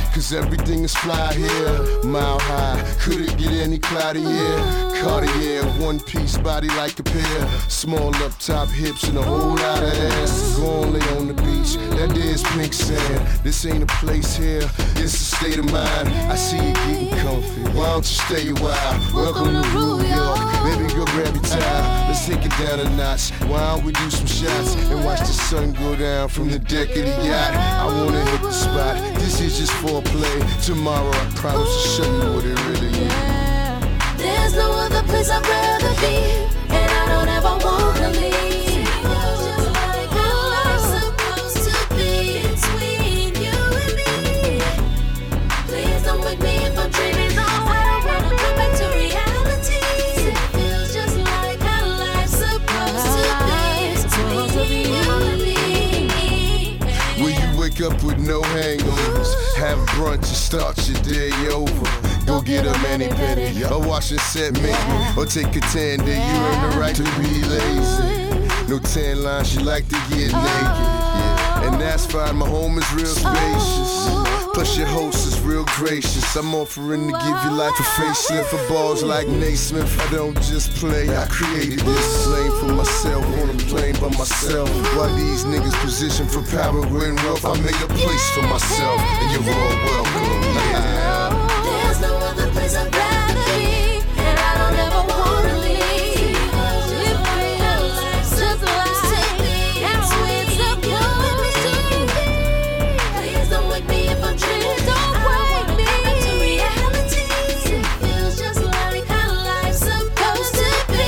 cause everything is fly here. Mile high, could it get any cloudier? Cartier, one piece, body like a pear. Small up top hips and a whole lot of ass. Go on, lay on the beach, that is pink sand. This ain't a place here, it's a state of mind. I see you getting comfy, why don't you stay a while? Welcome to New York, baby girl grab your towel. Let's take it down a notch, why don't we do some shots and watch the sun go down from the deck of the yacht. I wanna hit the spot, this is just foreplay. Tomorrow I promise to show you what it really is. There's no other place I'd rather be, and I don't ever wanna leave. Just like how life's supposed to be between you and me. Please don't wake me if I'm dreaming. No, I don't wanna come back to reality. It feels just like how life's supposed to be between you and me. Will you wake up with no hangovers? Have brunch and start your day over. Go get a mani-pedi, or wash and set menu, or take a tan day. You earn the right to be lazy. No tan lines, you like to get naked. Yeah. And that's fine, my home is real spacious. Plus your host is real gracious. I'm offering to give you life a facelift for balls like Naismith. I don't just play, I created this lane for myself on a plane by myself. While these niggas position for power and wealth, I made a place for myself, and you're all welcome. Yeah. There's no other place I'd rather be, and I don't ever wanna leave. Just like how life's supposed to be, and sweet stuff you and me. Please don't wake me if I'm dreaming. Don't wake me. Come back to reality. It feels just like how life's supposed to be.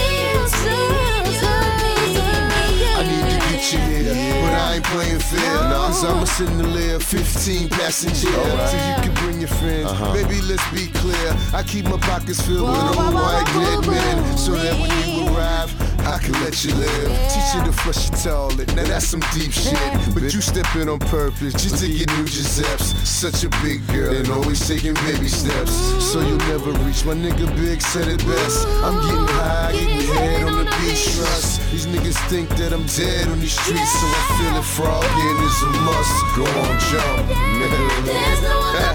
I need to get you here, but I ain't playing fair. Cause I'm a chandelier, 15 passenger, so you can bring your friends. Baby, let's be clear, I keep my pockets filled with old white dead men, so that when you arrive, I can let you live. Teach you to flush your toilet, now that's some deep shit. But you step in on purpose, just to get new Giuseppe's. Such a big girl, and always taking baby steps. So you'll never reach, my nigga Big said it best. I'm getting high, getting head on the beach, trust. These niggas think that I'm dead on these streets, so I feel it froggy and it's a must. Go on, jump, nigga. There's no other